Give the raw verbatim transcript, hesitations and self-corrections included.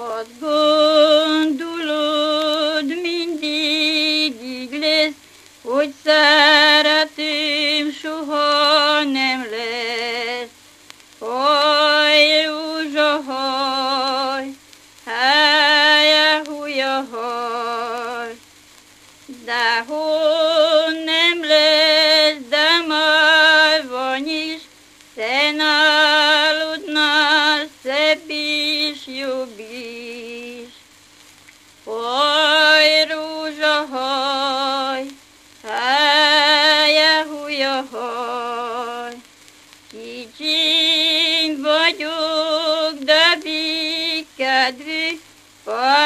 Azt gondolod, mindig így lesz, hogy szeretőm soha nem lesz. Haj, rózsa, haj, hája, húja, haj, de hol nem lesz, de már van is, te náludnál szebb is, jobb is. Haj, rózsa, haj, hája, húja, haj, kicsiny vagyok, de békedvű,